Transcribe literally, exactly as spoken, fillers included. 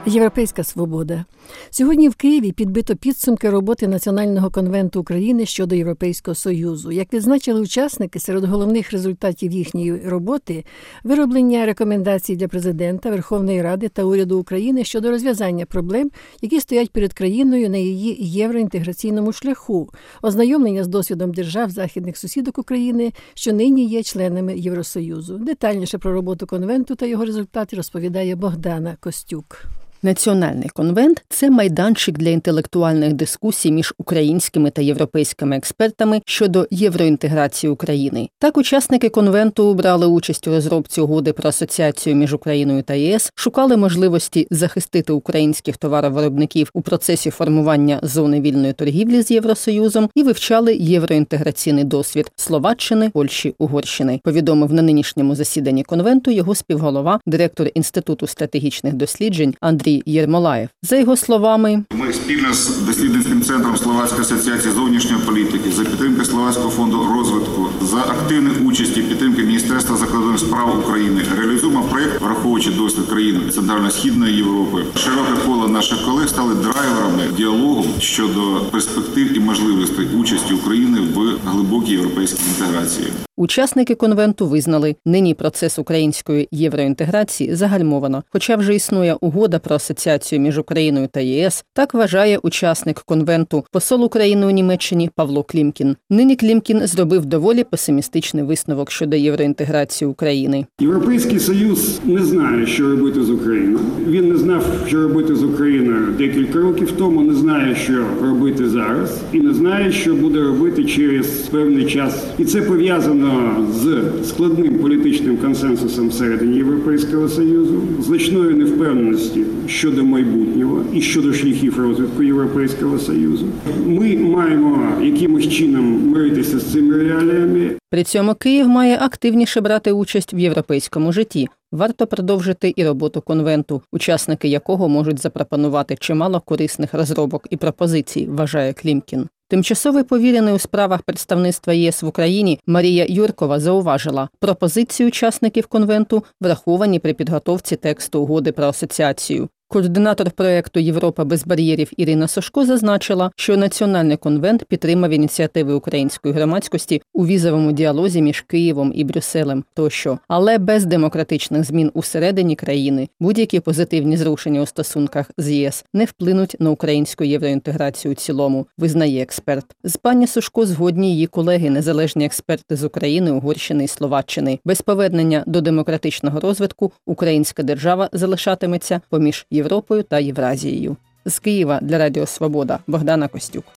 Європейська свобода. Сьогодні в Києві підбито підсумки роботи Національного конвенту України щодо Європейського Союзу. Як відзначили учасники, серед головних результатів їхньої роботи – вироблення рекомендацій для президента, Верховної Ради та уряду України щодо розв'язання проблем, які стоять перед країною на її євроінтеграційному шляху, ознайомлення з досвідом держав західних сусідок України, що нині є членами Євросоюзу. Детальніше про роботу конвенту та його результати розповідає Богдана Костюк. Національний конвент – це майданчик для інтелектуальних дискусій між українськими та європейськими експертами щодо євроінтеграції України. Так, учасники конвенту брали участь у розробці угоди про асоціацію між Україною та ЄС, шукали можливості захистити українських товаровиробників у процесі формування зони вільної торгівлі з Євросоюзом і вивчали євроінтеграційний досвід Словаччини, Польщі, Угорщини, повідомив на нинішньому засіданні конвенту його співголова, директор Інституту стратегічних досліджень Андрій Єрмолаєв. За його словами, ми спільно з дослідницьким центром Словацької асоціації зовнішньої політики, за підтримки Словацького фонду розвитку, за активної участі підтримки Міністерства закордонних справ України реалізуємо проєкт, враховуючи досвід країн Центрально-Східної Європи. Широке коло наших колег стали драйверами діалогу щодо перспектив і можливостей участі України в глибокій європейській інтеграції. Учасники конвенту визнали, нині процес української євроінтеграції загальмовано. Хоча вже існує угода про асоціацію між Україною та ЄС, так вважає учасник конвенту, посол України у Німеччині Павло Клімкін. Нині Клімкін зробив доволі песимістичний висновок щодо євроінтеграції України. Європейський Союз не знає, що робити з Україною. Він не знав, що робити з Україною декілька років тому, не знає, що робити зараз, і не знає, що буде робити через певний час. І це пов'язано з складним політичним консенсусом всередині Європейського Союзу, значною невпевненості щодо майбутнього і щодо шляхів розвитку Європейського Союзу. Ми маємо якимось чином миритися з цими реаліями. При цьому Київ має активніше брати участь в європейському житті. Варто продовжити і роботу конвенту, учасники якого можуть запропонувати чимало корисних розробок і пропозицій, вважає Клімкін. Тимчасовий повірений у справах представництва ЄС в Україні Марія Юркова зауважила, пропозиції учасників конвенту враховані при підготовці тексту угоди про асоціацію. Координатор проєкту «Європа без бар'єрів» Ірина Сошко зазначила, що Національний конвент підтримав ініціативи української громадськості у візовому діалозі між Києвом і Брюсселем тощо. Але без демократичних змін усередині країни будь-які позитивні зрушення у стосунках з ЄС не вплинуть на українську євроінтеграцію у цілому, визнає експерт. З пані Сошко згодні її колеги, незалежні експерти з України, Угорщини і Словаччини. Без повернення до демократичного розвитку українська держава залишатиметься поміж Європою та Євразією. З Києва для Радіо Свобода Богдана Костюк.